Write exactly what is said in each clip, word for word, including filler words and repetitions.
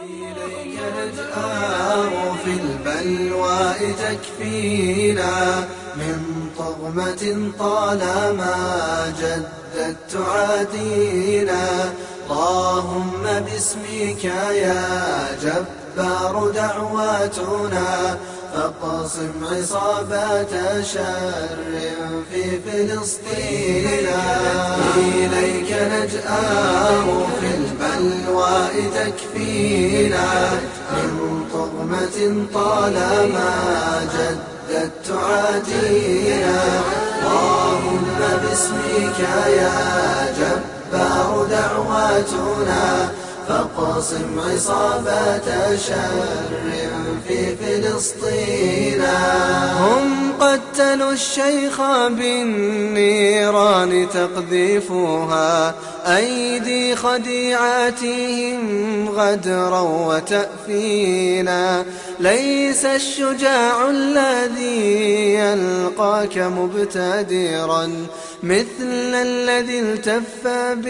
إليك نجأر في البلوى تكفينا من طغمة طالما جدت تعادينا. اللهم باسمك يا جبار دعواتنا فاقصم عصابات شر في فلسطين. إليك نجأر في البلوى تكفينا من طغمة طالما جدت تعادينا. اللهم باسمك يا جبار دعواتنا فاقصم عصابات شر في فلسطين. هم قتلوا الشيخ بالنيران تقذفها أيدي خديعاتهم غدرا وتأفينا. ليس الشجاع الذي يلقاك مبتدرا مثل الذي التف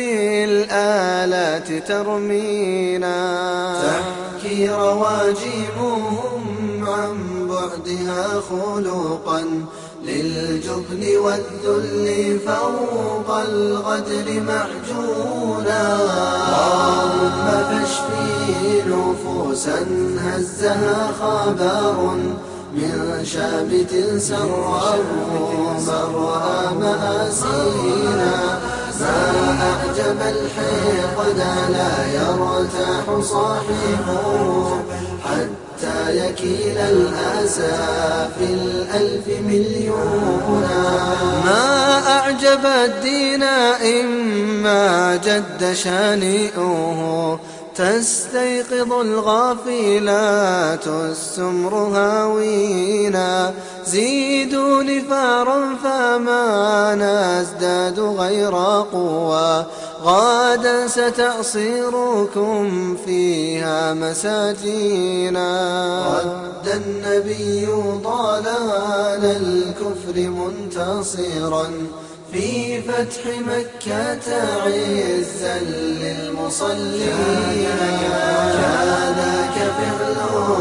بالآلات ترمينا. تحكي رواجمهم عن بعدها خلقا للجبن والذل فوق الغدر معجونا. اللهم فاشفي نفوسا هزها خبر من شامت سره مرها مآسينا. ما أعجب الحقد لا يرتاح صاحبه حتى يكيل الأسى في الألف مليونا. ما أعجب الدين إما جد شانئه تستيقظ الغافلات السمر هاوينا. زيدوا نفارا فما نزداد غير قوى غادا ستأصيركم فيها مساجينا. رد النبي ضلال الكفر منتصرا في فتح مكة عزا للمصلين. كذاك فعل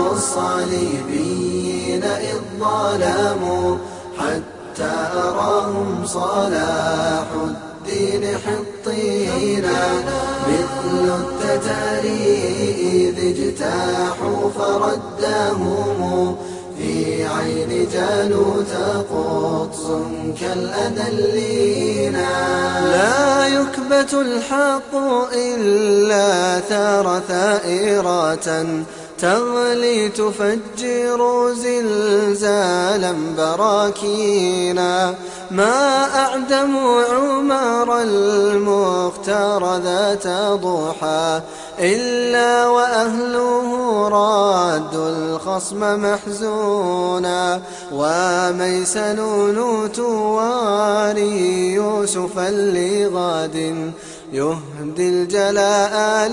الصليبيين إذ ظلموا حتى أراهم صلاح الدين حطينا. مثل التتار إذ اجتاحوا فردهم في عين جالوت قطز كالأذلين. لا يكبت الحق إلا ثار ثائرة تغلي تفجر زلزالا براكينا. ما أعدم عمر المختار ذات ضحى إلا وأهله رادوا الخصم محزونا. وميسنون تواري يوسفا لغاد يهدي الجلاء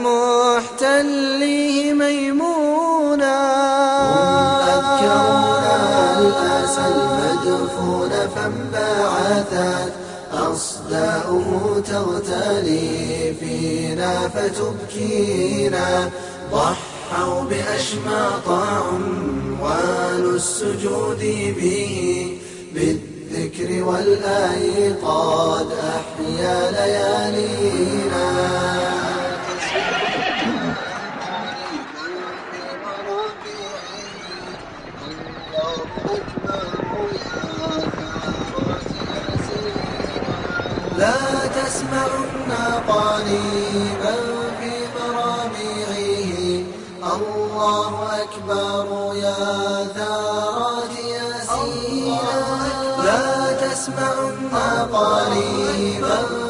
لمحتليه ميمونا. هم أذكرونا الأسى المدفون فانبعثت أصداؤه تغتلي فينا فتبكينا. ضحوا بأشماط عنوان السجود به بالذكر والأيقاد أحيا ليالينا. لا تسمعن قريبا في مرابعه الله أكبر يا ثارات ياسينا. لا تسمعن قريبا